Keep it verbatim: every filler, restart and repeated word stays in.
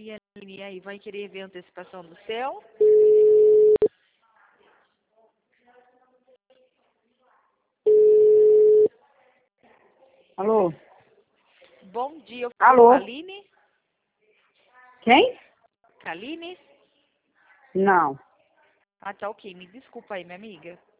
E a Aline aí vai querer ver a antecipação do céu? Alô? Bom dia, eu Alô? falo com a Aline? Quem? Aline? Não. Ah, tá ok. Me desculpa aí, minha amiga.